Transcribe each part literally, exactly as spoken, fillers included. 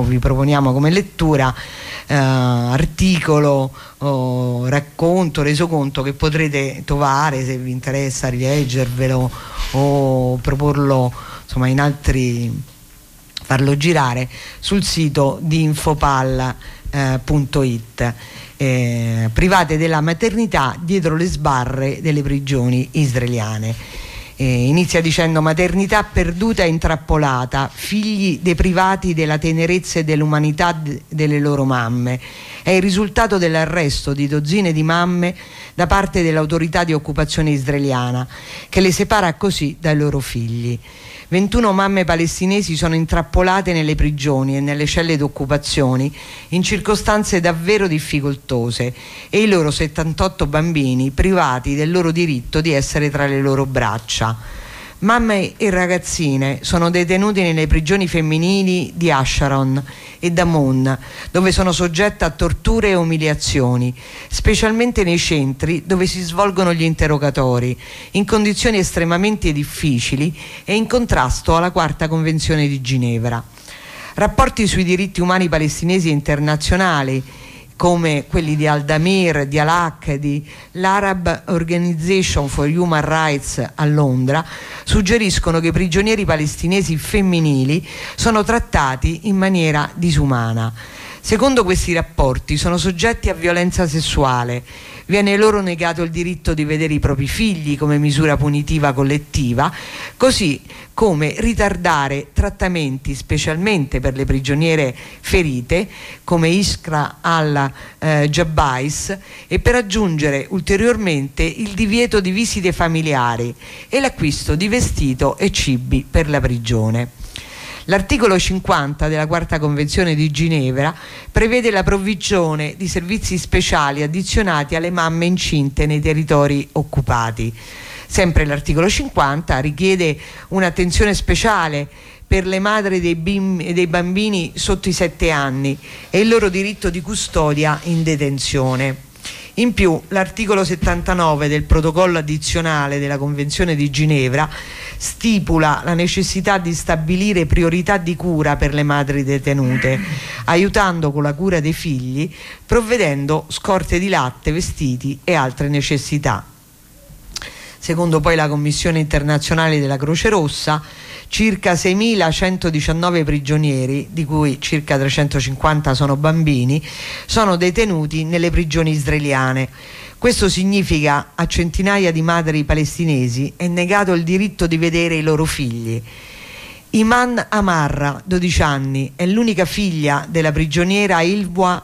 vi proponiamo come lettura, eh, articolo, oh, racconto, resoconto che potrete trovare, se vi interessa, rileggervelo o proporlo insomma in altri, farlo girare sul sito di infopal punto it. Eh, private della maternità dietro le sbarre delle prigioni israeliane. Eh, inizia dicendo: maternità perduta e intrappolata, figli deprivati della tenerezza e dell'umanità d- delle loro mamme. È il risultato dell'arresto di dozzine di mamme da parte dell'autorità di occupazione israeliana, che le separa così dai loro figli. ventuno mamme palestinesi sono intrappolate nelle prigioni e nelle celle d'occupazione in circostanze davvero difficoltose, e i loro settantotto bambini privati del loro diritto di essere tra le loro braccia. Mamme e ragazzine sono detenute nelle prigioni femminili di Asharon e Damon, dove sono soggette a torture e umiliazioni, specialmente nei centri dove si svolgono gli interrogatori, in condizioni estremamente difficili e in contrasto alla Quarta Convenzione di Ginevra. Rapporti sui diritti umani palestinesi e internazionali, come quelli di Al-Damir, di Al-Haq, di l'Arab Organization for Human Rights a Londra, suggeriscono che i prigionieri palestinesi femminili sono trattati in maniera disumana. Secondo questi rapporti sono soggetti a violenza sessuale, viene loro negato il diritto di vedere i propri figli come misura punitiva collettiva, così come ritardare trattamenti specialmente per le prigioniere ferite come Iskra al-Jabbais, e per aggiungere ulteriormente il divieto di visite familiari e l'acquisto di vestito e cibi per la prigione. L'articolo cinquanta della Quarta Convenzione di Ginevra prevede la provvigione di servizi speciali addizionati alle mamme incinte nei territori occupati. Sempre l'articolo cinquanta richiede un'attenzione speciale per le madri dei, bimbi, dei bambini sotto i sette anni e il loro diritto di custodia in detenzione. In più, l'articolo settantanove del protocollo addizionale della Convenzione di Ginevra stipula la necessità di stabilire priorità di cura per le madri detenute, aiutando con la cura dei figli, provvedendo scorte di latte, vestiti e altre necessità. Secondo poi la Commissione internazionale della Croce Rossa, circa seimilacentodiciannove prigionieri, di cui circa trecentocinquanta sono bambini, sono detenuti nelle prigioni israeliane. Questo significa a centinaia di madri palestinesi è negato il diritto di vedere i loro figli. Iman Amarra, dodici anni, è l'unica figlia della prigioniera Ilwa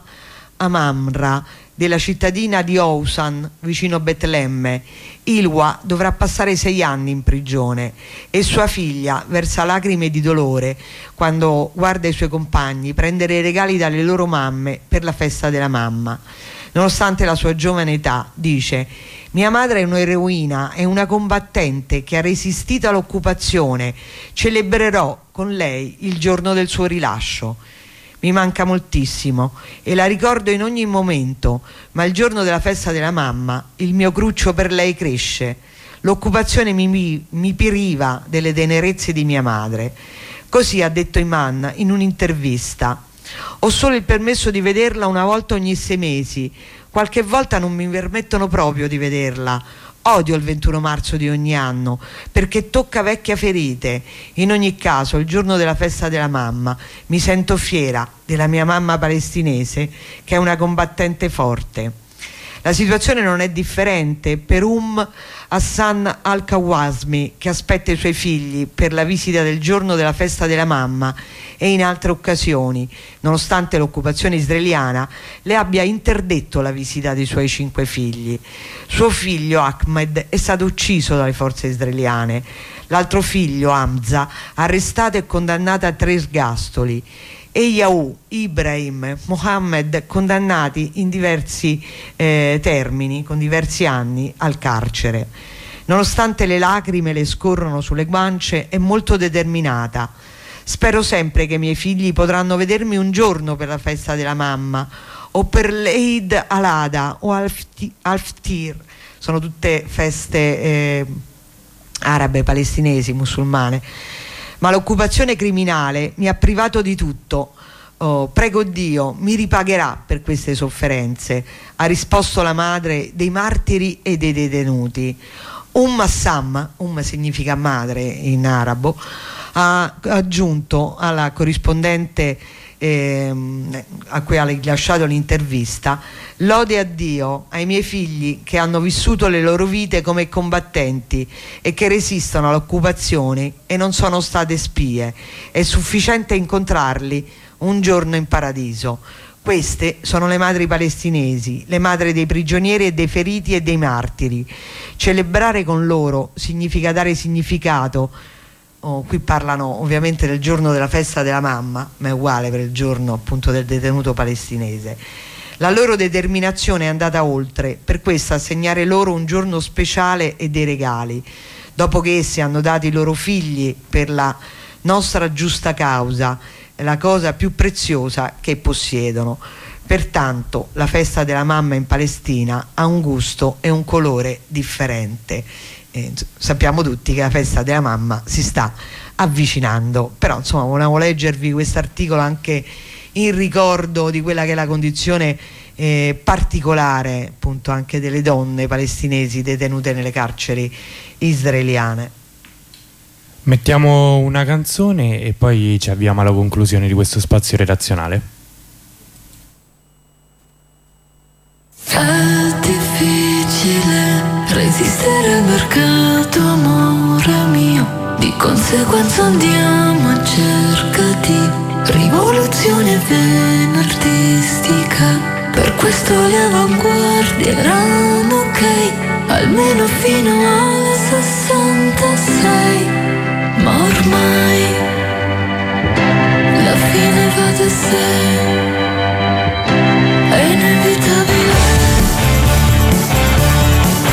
Amamra della cittadina di Ousan, vicino Betlemme. Ilwa dovrà passare sei anni in prigione e sua figlia versa lacrime di dolore quando guarda i suoi compagni prendere i regali dalle loro mamme per la festa della mamma. Nonostante la sua giovane età, dice: mia madre è un'eroina, è una combattente che ha resistito all'occupazione. Celebrerò con lei il giorno del suo rilascio. Mi manca moltissimo e la ricordo in ogni momento, ma il giorno della festa della mamma il mio cruccio per lei cresce. L'occupazione mi, mi, mi priva delle tenerezze di mia madre. Così ha detto Iman in un'intervista. Ho solo il permesso di vederla una volta ogni sei mesi. Qualche volta non mi permettono proprio di vederla. Odio il ventuno marzo di ogni anno perché tocca vecchie ferite. In ogni caso, il giorno della festa della mamma mi sento fiera della mia mamma palestinese, che è una combattente forte. La situazione non è differente per Um Hassan al-Kawasmi, che aspetta i suoi figli per la visita del giorno della festa della mamma e in altre occasioni, nonostante l'occupazione israeliana le abbia interdetto la visita dei suoi cinque figli. Suo figlio Ahmed è stato ucciso dalle forze israeliane, l'altro figlio Hamza arrestato e condannato a tre ergastoli, e Yahu, Ibrahim, Mohammed condannati in diversi eh, termini, con diversi anni al carcere. Nonostante le lacrime le scorrono sulle guance, è molto determinata. Spero sempre che i miei figli potranno vedermi un giorno per la festa della mamma o per l'Eid al-Adha o al-Ftir. Sono tutte feste eh, arabe, palestinesi, musulmane. Ma l'occupazione criminale mi ha privato di tutto. oh, prego Dio, mi ripagherà per queste sofferenze, ha risposto la madre dei martiri e dei detenuti. Umm Assam, Umm significa madre in arabo, ha aggiunto alla corrispondente ehm, a cui ha rilasciato l'intervista: lode a Dio, ai miei figli che hanno vissuto le loro vite come combattenti e che resistono all'occupazione e non sono state spie, è sufficiente incontrarli un giorno in paradiso. Queste sono le madri palestinesi, le madri dei prigionieri e dei feriti e dei martiri. Celebrare con loro significa dare significato. Oh, qui parlano ovviamente del giorno della festa della mamma, ma è uguale per il giorno appunto del detenuto palestinese. La loro determinazione è andata oltre, per questo assegnare loro un giorno speciale e dei regali, dopo che essi hanno dato i loro figli per la nostra giusta causa, la cosa più preziosa che possiedono. Pertanto la festa della mamma in Palestina ha un gusto e un colore differente. Eh, sappiamo tutti che la festa della mamma si sta avvicinando, però insomma volevamo leggervi questo articolo anche in ricordo di quella che è la condizione eh, particolare appunto anche delle donne palestinesi detenute nelle carceri israeliane. Mettiamo una canzone e poi ci avviamo alla conclusione di questo spazio redazionale. È difficile resistere al mercato, amore mio, di conseguenza andiamo a cerca di rivoluzione venerdistica. Per questo le avanguardie erano ok, almeno fino al sessantasei. Ma ormai la fine va da sé.